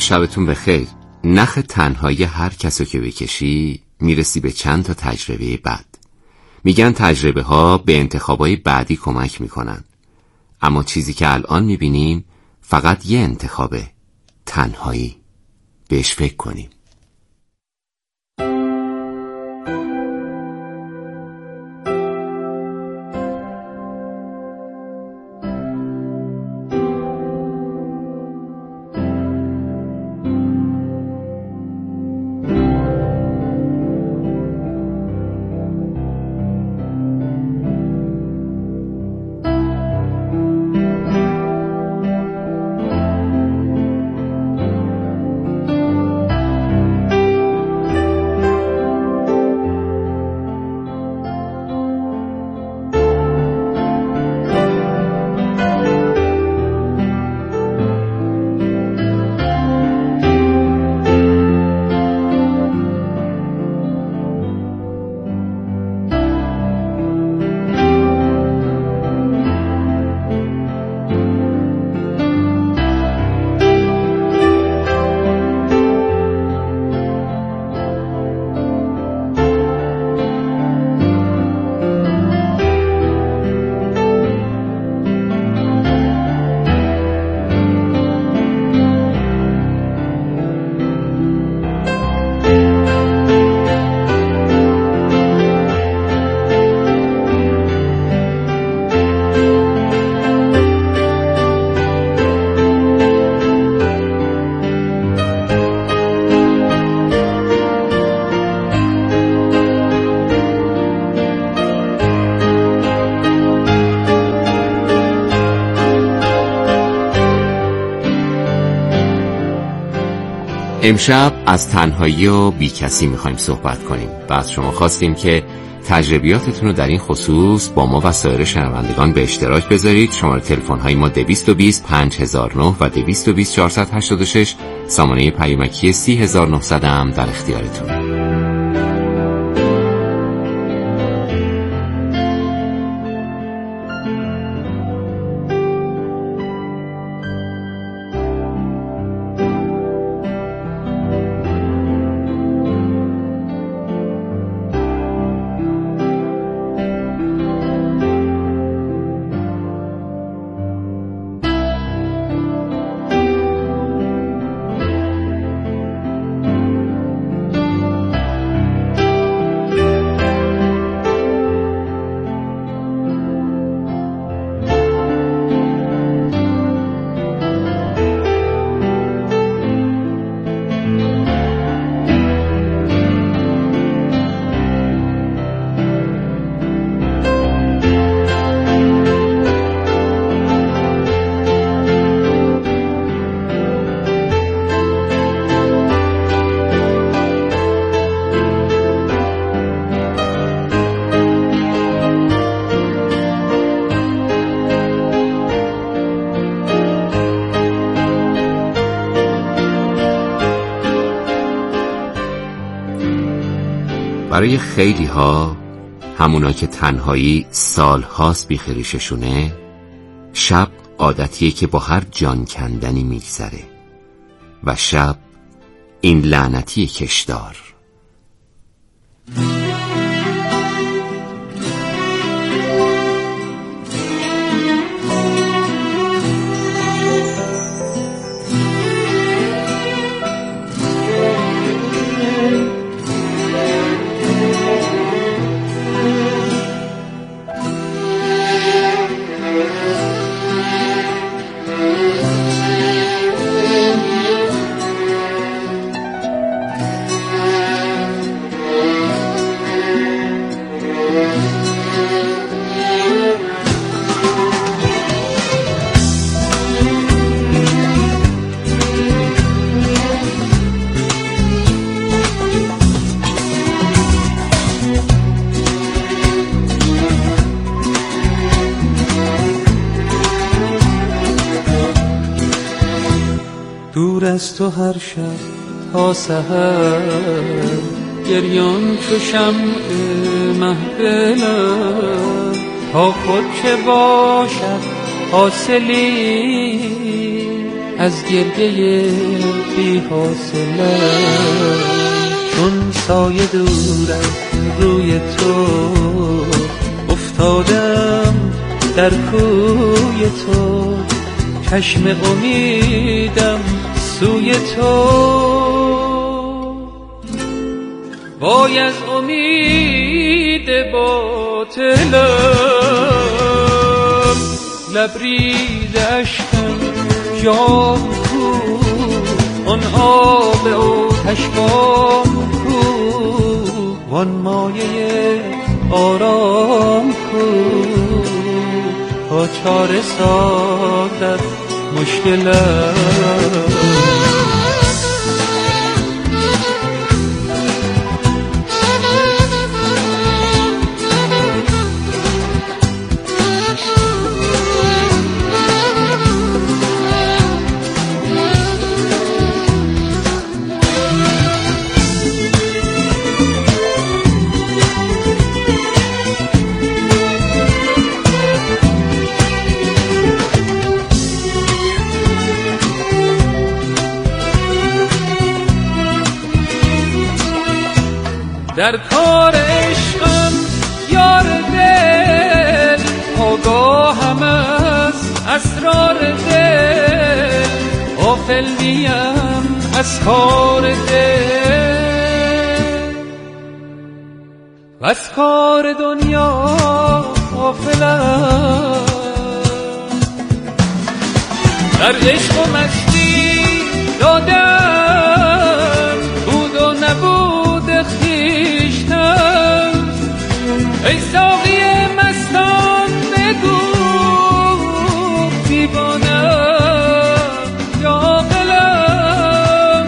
شبتون بخیر. نخ تنهایی هر کسو که بکشی میرسی به چند تا تجربه بد. میگن تجربه ها به انتخابای بعدی کمک میکنن، اما چیزی که الان میبینیم فقط یه انتخابه، تنهایی. بهش فکر کنیم. امشب از تنهایی و بیکسی میخوایم صحبت کنیم و از شما خواستیم که تجربیاتتون رو در این خصوص با ما و سایر شنوندگان به اشتراک بذارید. شماره تلفن های ما 220 5009 و 220 486، سامانه پیامکی 30900 هم در اختیارتون. برای خیلی ها، همونا که تنهایی سال هاست بیخریششونه، شب عادتیه که با هر جان کندنی میگذره و شب این لعنتی کشدار. دور از تو هر شب تا سحر، گریان چو شمع محفلم، تا خود چه باشد حاصلی از گریه بی حاصله، چون سایه دور از روی تو افتادم در کوی تو، چشم امیدم سوی تو. وای از امید باطلم، لبریز اشکم جام کو، آن آب آتش بام کو، وان مایه آرام کو، تا چاره سازد مشکلم. در کار عشقم یار دل، آگاهم از اسرار دل، غافل نیم از کار دل، وز کار دنیا غافلم. در عشق و مستی دادم بود و نبود خویشتن، ای ساقی مستان بگو دیوانم یا عاقلم،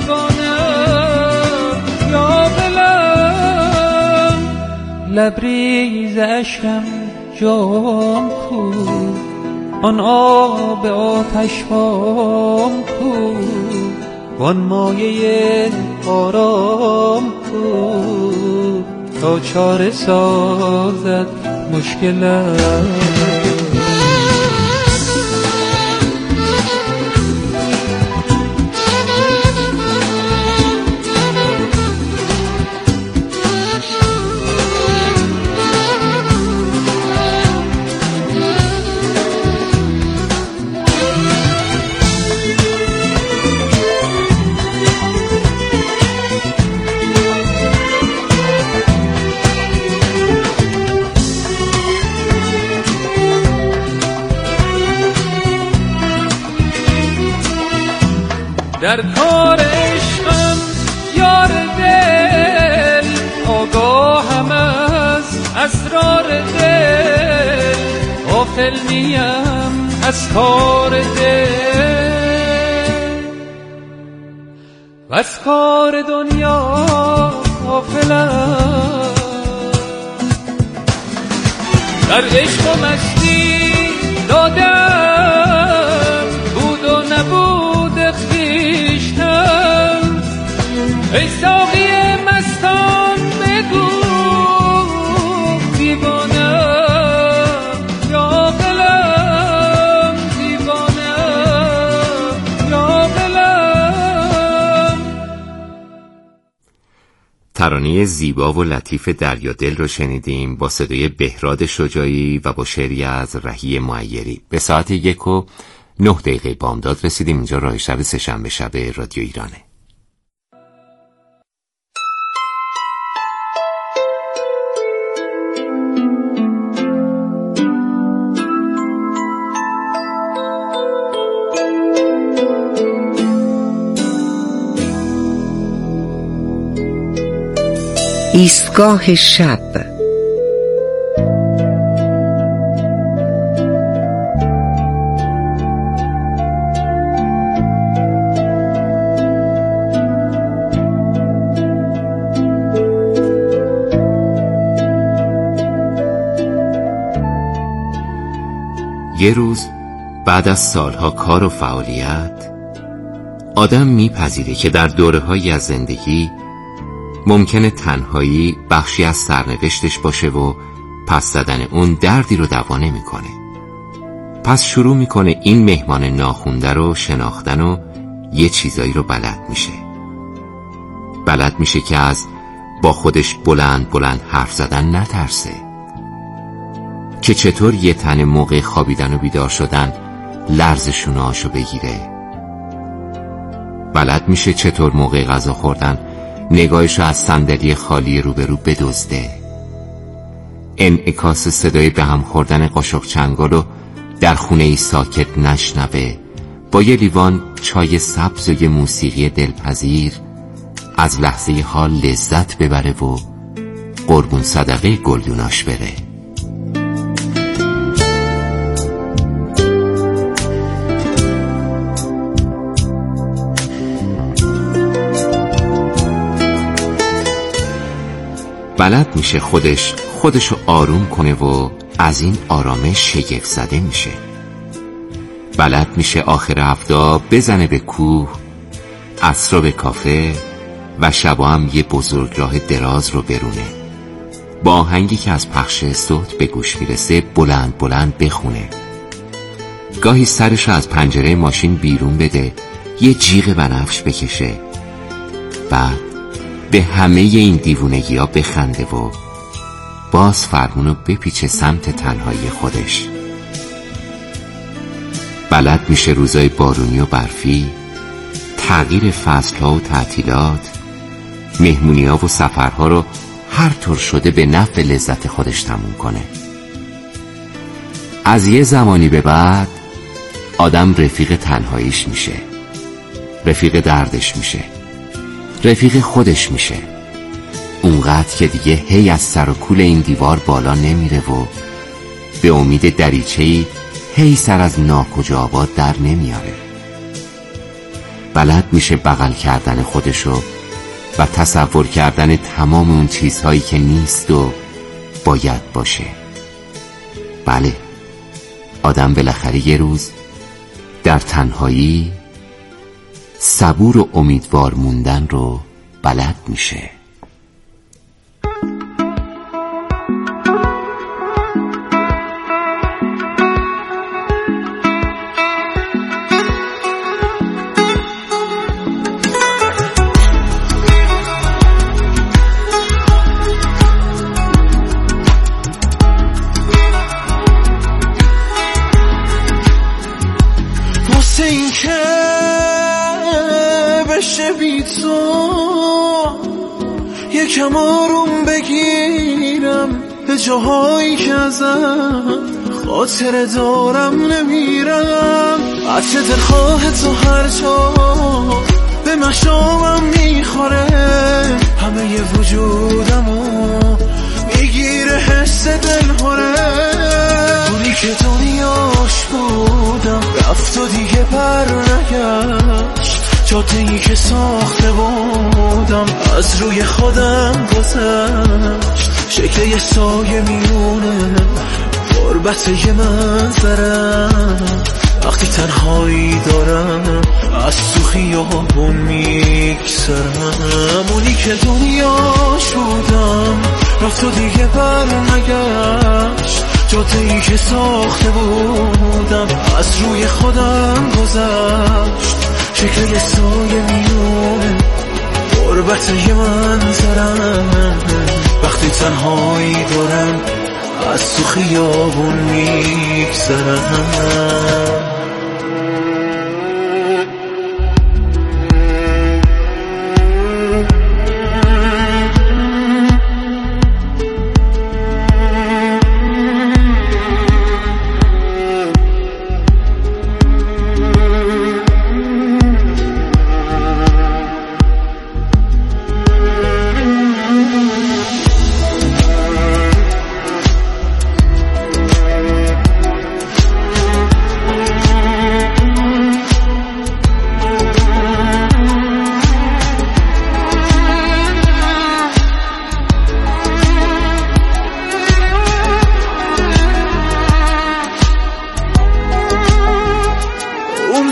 دیوانم یا عاقلم. لبریز اشکم جام کو، آن آب آتش بام کو، وان مایه آرام کو، تا چاره سازد مشکلم. در کار عشقم یار دل، آگاهم از اسرار دل، غافل نیم از کار دل، وز کار دنیا غافلم. در عشق و مستی دادم بود و نبود خویشتن، ای ساقی مستان بگو دیوانم یا عاقلم، دیوانم یا عاقلم. ترانه زیبا و لطیف دریادل رو شنیدیم با صدای بهراد شجاعی و با شعری از رهی معیری. به ساعت 1:09 بامداد رسیدیم. اینجا راه شب سه‌شنبه شب رادیو ایرانه. ایستگاه شب. یه روز بعد از سالها کار و فعالیت، آدم میپذیره که در دوره‌هایی از زندگی ممکنه تنهایی بخشی از سرنوشتش باشه و پس زدن اون دردی رو دوا نمی‌کنه. پس شروع میکنه این مهمان ناخونده رو شناختن و یه چیزایی رو بلد میشه که از با خودش بلند بلند حرف زدن نترسه، که چطور یه تن موقع خوابیدن و بیدار شدن لرزشونهاشو بگیره. بلد میشه چطور موقع غذا خوردن نگاهشو از صندلی خالی روبرو بدزده. انعکاس صدای به هم خوردن قاشق چنگالو در خونه ای ساکت نشنوه، با یه لیوان چای سبز و یه موسیقی دلپذیر از لحظه حال لذت ببره و قربون صدقه گلدوناش بره. بلد میشه خودشو آروم کنه و از این آرامش شگفت زده میشه. بلد میشه آخر هفته بزنه به کوه، عصرا به کافه و شبا هم یه بزرگراه دراز رو برونه، با آهنگی که از پخش صوت به گوش میرسه بلند بلند بخونه. گاهی سرشو از پنجره ماشین بیرون بده، یه جیغ بنفش بکشه، بعد به همه این دیوونگی ها بخنده و باز فرمونو بپیچه سمت تنهایی خودش. بلد میشه روزای بارونی و برفی، تغییر فصلها و تعطیلات، مهمونی‌ها و سفرها رو هر طور شده به نفع لذت خودش تموم کنه. از یه زمانی به بعد آدم رفیق تنهاییش میشه، رفیق دردش میشه، رفیق خودش میشه، اونقدر که دیگه هی از سر و کول این دیوار بالا نمیره و به امید دریچه‌ای هی سر از ناکجا آباد در نمیاره. بلد میشه بغل کردن خودشو و تصور کردن تمام اون چیزهایی که نیست و باید باشه. بله، آدم بالاخره یه روز در تنهایی صبور و امیدوار موندن رو بلد میشه. این که بشه بی تو یکم آروم بگیرم، به جاهایی که ازم خاطره دارم نمیرم. عطر دلخواه تو هر جا به مشامم میخوره، همه ی وجودمو میگیره حس دلهوره. اونی که دنیاش بودم رفت و دیگه بر نگشت، جاده‌ای که ساخته بودم از روی خودم گذشت. شکل یه سایه میونه غربت یه منظرم، وقتی تنهایی دارم از تو خیابون میگذرم. اونی که دنیاش بودم رفت و دیگه بر نگشت، جاده‌ای که ساخته بودم از روی خودم گذشت. شکل یه سایه میونه غربت یه منظرم، وقتی تنهایی دارم از تو خیابون میگذرم. اون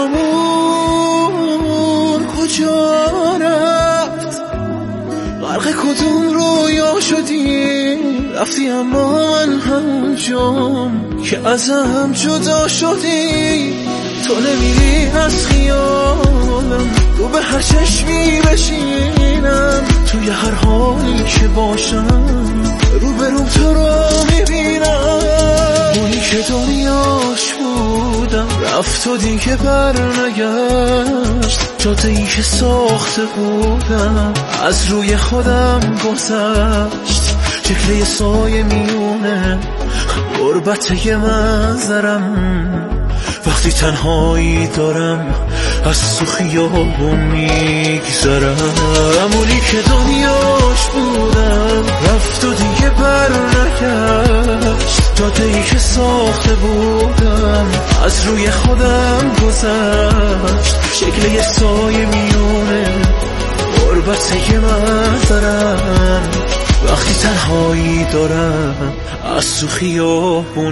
روزامون کجا رفت، غرق کدوم رویا شدیم رفتی اما من همونجام که ازم جدا شدی. تو نمیری از خیالم، رو به هر چشمی بشینم، توی هر حالی که باشم رو به رو تو رو میبینم. اونی که دنیاش بودم رفت و دیگه بر نگشت، جاده‌ای که ساخته بودم از روی خودم گذشت. شکل یه سایه میونه غربت یه منظرم، وقتی تنهایی دارم از تو خیابون میگذرم. اونی که دنیاش بودم رفت و دیگه بر نگشت، جاده‌ای که ساخته بودم از روی خودم گذشت. شکل یه سایه میونه غربت یه منظرم، وقتی تنهایی دارم از تو خیابون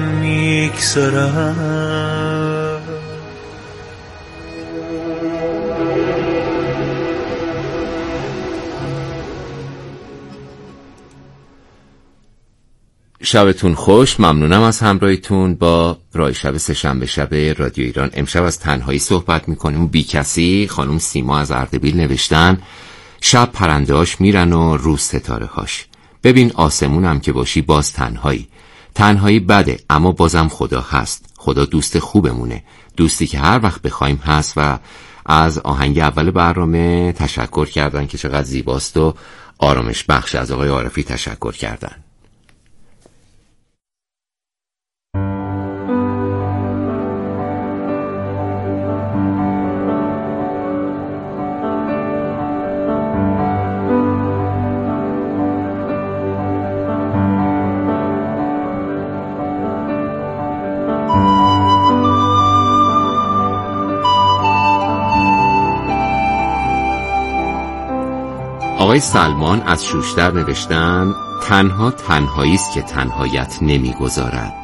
میگذرم. شبتون خوش. ممنونم از همراهیتون با رای شب سه‌شنبه شب رادیو ایران. امشب از تنهایی صحبت میکنیم. بی کسی. خانم سیما از اردبیل نوشتن شب پرنده‌هاش میرن و روز ستاره‌هاش. ببین آسمونم که باشی باز تنهایی. تنهایی بده اما بازم خدا هست. خدا دوست خوبمونه، دوستی که هر وقت بخوایم هست. و از آهنگ اول برنامه تشکر کردن که چقدر زیباست و آرامش بخش. از آقای عارفی تشکر کردن. آقای سلمان از شوشتر نوشتن تنها تنهایی است که تنهایت نمیگذارد.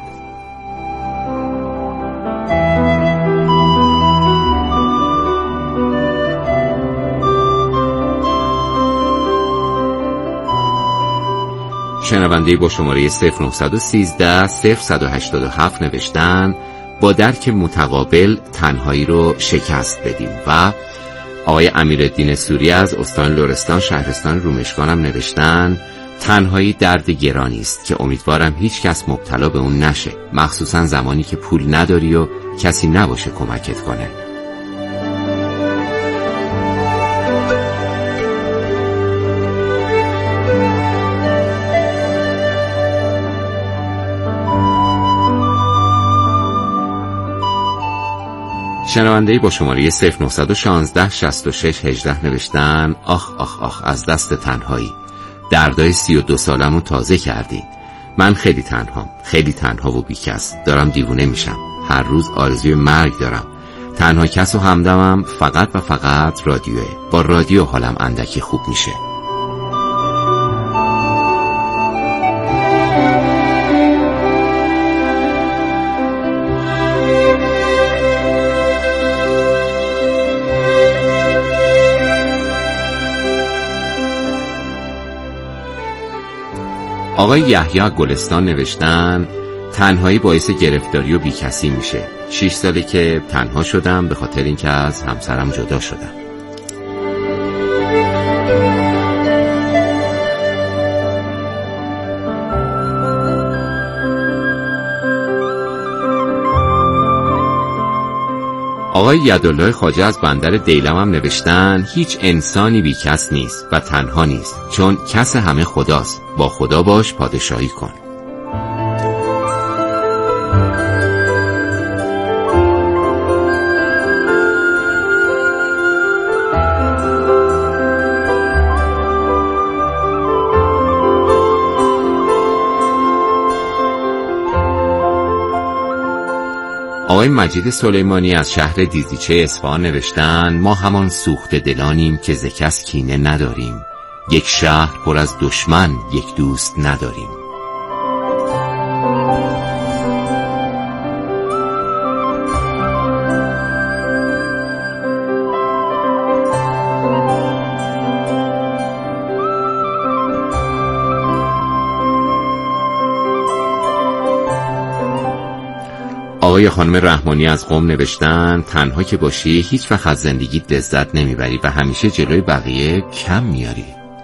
شنونده با شماره 0913 0187 نوشتن با درک متقابل تنهایی رو شکست بدیم. و آقای امیرالدین سوری از استان لرستان شهرستان رومشگان هم نوشتن تنهایی درد گرانی است که امیدوارم هیچ کس مبتلا به اون نشه، مخصوصا زمانی که پول نداری و کسی نباشه کمکت کنه. شنونده‌ای با شماره 0916 66 18 نوشتن آخ آخ آخ از دست تنهایی دردای 32 سالمو تازه کردی. من خیلی تنهام، خیلی تنها و بیکس، دارم دیوونه میشم. هر روز آرزوی مرگ دارم. تنها کس و همدمم فقط و فقط رادیوه. با رادیو حالم اندکی خوب میشه. آقای یحیی گلستان نوشتن تنهایی باعث گرفتاری و بیکسی میشه. 6 ساله که تنها شدم به خاطر اینکه از همسرم جدا شدم. آقای یدالله خواجه از بندر دیلم هم نوشتن هیچ انسانی بی کس نیست و تنها نیست، چون کس همه خداست. با خدا باش، پادشاهی کن. آقای مجید سلیمانی از شهر دیزیچه اصفهان نوشتن ما همان سوخته دلانیم که ز کس کینه نداریم، یک شهر پر از دشمن یک دوست نداریم. آقای خانم رحمانی از قم نوشتن تنها که باشی هیچ وقت از زندگی لذت نمیبری و همیشه جلوی بقیه کم میاری.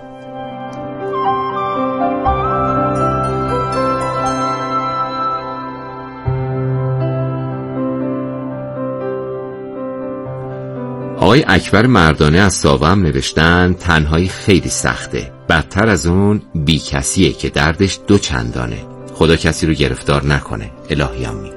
آقای اکبر مردانه از ساوا هم نوشتن تنهایی خیلی سخته، بدتر از اون بی کسیه که دردش دو چندانه. خدا کسی رو گرفتار نکنه. الهی آمین.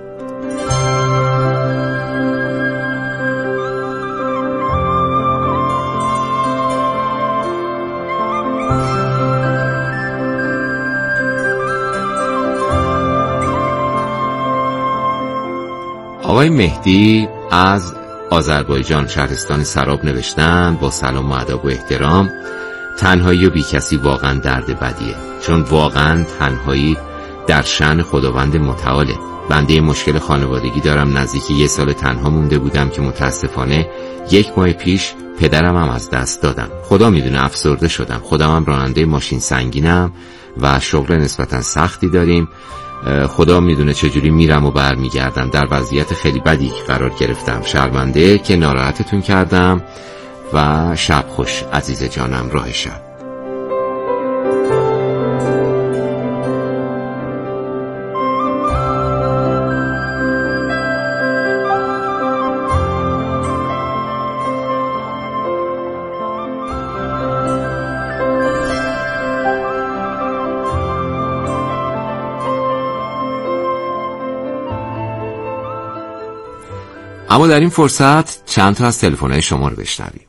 آقای مهدی از آذربایجان شهرستان سراب نوشتن با سلام و ادب و احترام تنهایی و بیکسی واقعا درد بدیه، چون واقعا تنهایی در شأن خداوند متعاله. بنده مشکل خانوادگی دارم، نزدیک 1 سال تنها مونده بودم که متاسفانه 1 ماه پیش پدرم هم از دست دادم. خدا میدونه افسرده شدم. خودم هم راننده ماشین سنگینم و شغل نسبتا سختی داریم. خدا میدونه چجوری میرم و برمیگردم. در وضعیت خیلی بدی قرار گرفتم. شرمنده که ناراحتتون کردم و شب خوش عزیز جانم. راه شب. اما در این فرصت چند تا از تلفن‌های شما رو بشنویم.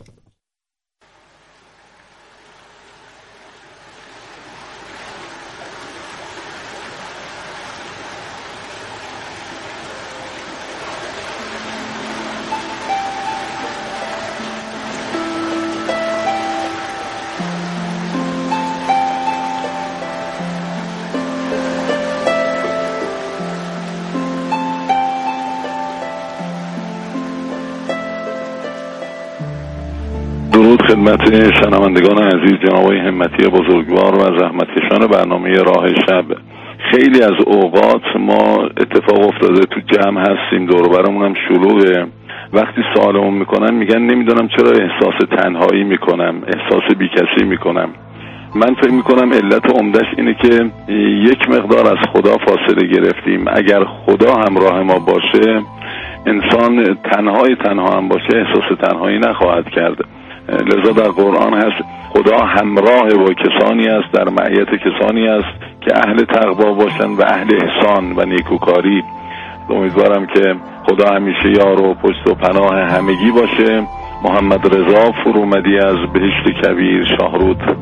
درود خدمت شنوندگان عزیز، جناب آقای همتی بزرگوار و زحمتکشان برنامه راه شب. خیلی از اوقات ما اتفاق افتاده تو جمع هستیم، دور و برمون هم شلوغه، وقتی سوالمون میکنن میگن نمیدونم چرا احساس تنهایی میکنم، احساس بیکسی میکنم. من فکر میکنم علت عمدش اینه که یک مقدار از خدا فاصله گرفتیم. اگر خدا همراه ما باشه، انسان تنها هم باشه احساس تنهایی نخواهد کرد. لذا در قرآن هست خدا همراه با کسانی است، در معیت کسانی است که اهل تقوا باشند و اهل احسان و نیکوکاری. امیدوارم که خدا همیشه یار و پشت و پناه همگی باشه. محمد رضا فرومدی از بهشت کبیر، شاهرود.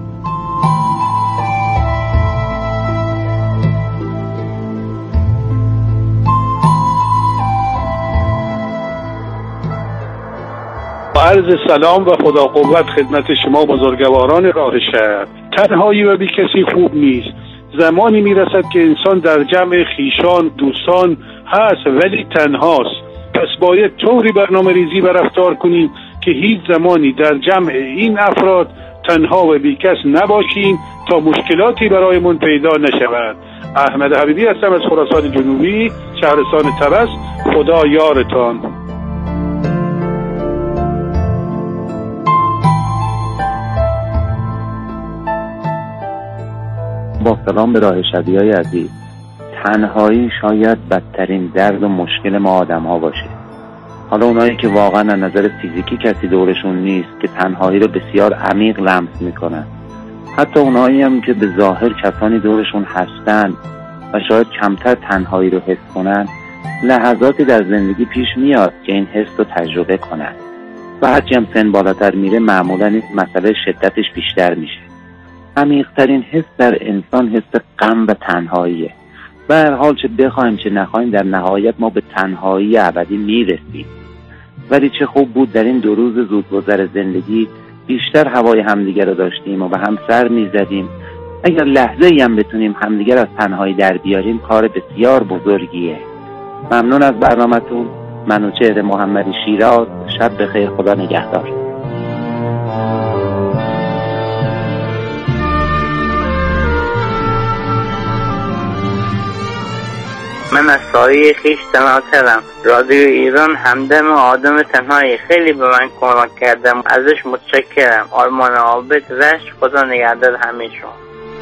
عرض سلام و خدا قوت خدمت شما بزرگواران راه شب. تنهایی و بیکسی خوب نیست. زمانی میرسد که انسان در جمع خیشان دوستان هست ولی تنهاست. پس باید طوری برنامه ریزی و رفتار کنیم که هیچ زمانی در جمع این افراد تنها و بیکس نباشیم تا مشکلاتی برایمون پیدا نشود. احمد حبیبی هستم از خراسان جنوبی، شهرستان طبس. خدا یارتان. با سلام به راه شبیهای عزیز. تنهایی شاید بدترین درد و مشکل ما آدم ها باشه. حالا اونایی که واقعا از نظر فیزیکی کسی دورشون نیست که تنهایی رو بسیار عمیق لمس میکنن، حتی اونایی هم که به ظاهر کسانی دورشون هستن و شاید کمتر تنهایی رو حس کنن، لحظاتی در زندگی پیش میاد که این حس رو تجربه کنن و هرچی هم سن بالاتر میره معمولا این مسئله شدتش بیشتر میشه. عمیق‌ترین حس در انسان حس غم و تنهاییه. به هر حال چه بخوایم چه نخوایم در نهایت ما به تنهایی ابدی میرسیم. ولی چه خوب بود در این 2 روز زودگذر زندگی بیشتر هوای همدیگر رو داشتیم و به هم سر میزدیم. اگر لحظه‌ای هم بتونیم همدیگر از تنهایی در بیاریم کار بسیار بزرگیه. ممنون از برنامه‌تون. منوچهر محمدی، شیراز. شب بخیر، خدا نگهدار. من از سایه خیش تنها کردم. رادیو ایران همدم آدم تنهایی خیلی به من کمک کردم، ازش متشکرم. آرمان عابد رشت، خدا نگهدار همه شما.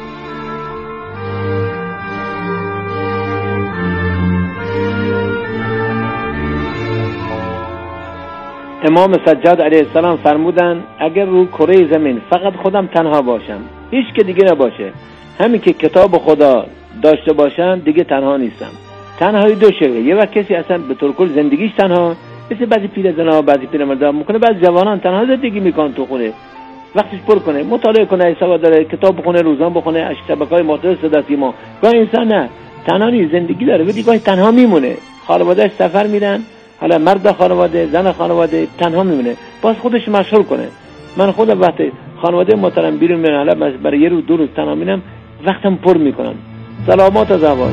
امام سجاد علیه السلام فرمودن اگر رو کره زمین فقط خودم تنها باشم، هیچ که دیگه نباشه، همین که کتاب خدا داشته باشم، دیگه تنها نیستم. تنهایی دو شکله، یه وقت کسی اصلا به طور کل زندگیش تنها، مثل بعضی پیرزن‌ها، بعضی پیرمردها ممکنه بعضی جوانان تنها زندگی میکنن تو خونه، وقتش پر کنه، مطالعه کنه، حساب داره، کتاب بخونه، روزنامه بخونه، از شبکه‌های مختلف صدا سیما. گاهی انسان نه، تنها نیست، زندگی داره ولی گاهی تنها میمونه. خانواده‌اش سفر میرن، حالا مرد خانواده، زن خانواده، تنها میمونه، باز خودش مشغول کنه. من خودم وقتی خانواده محترم بیرون میرم، حالا برای یه روز دو روز تنها میرم، وقتم پر میکنم. سلامات از احوال.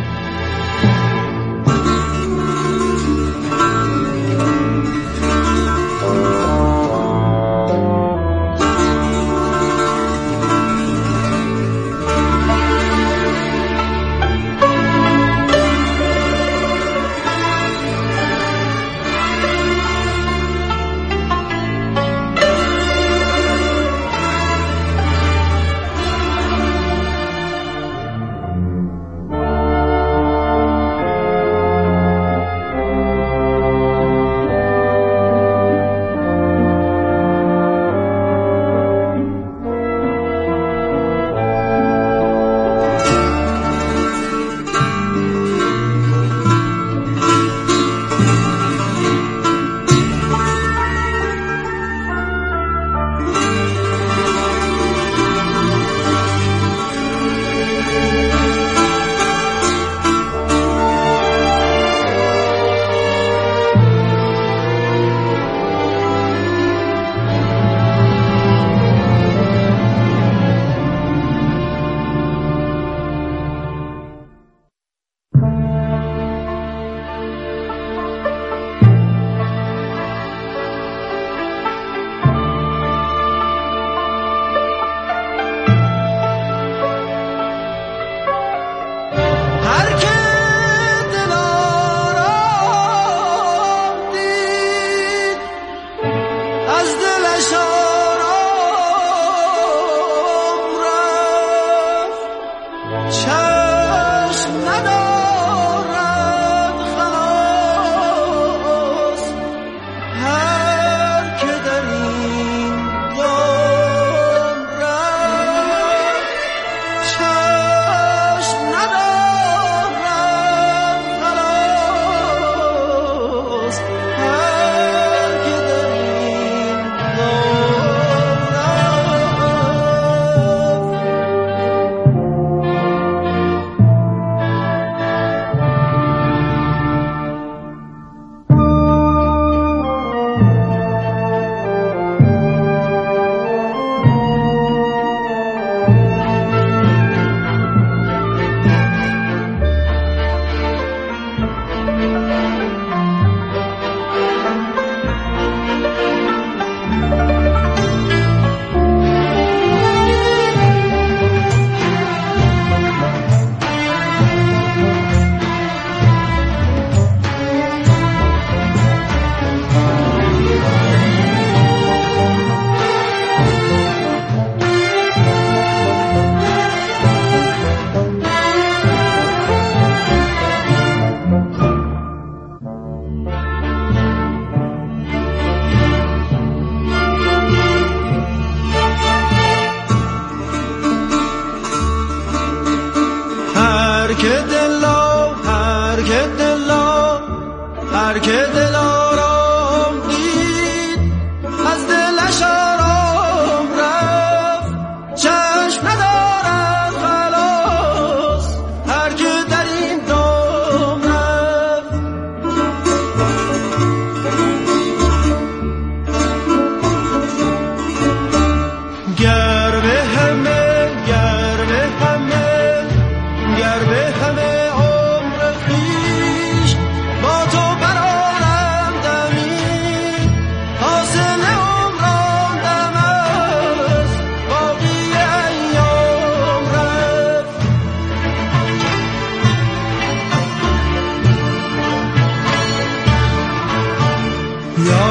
که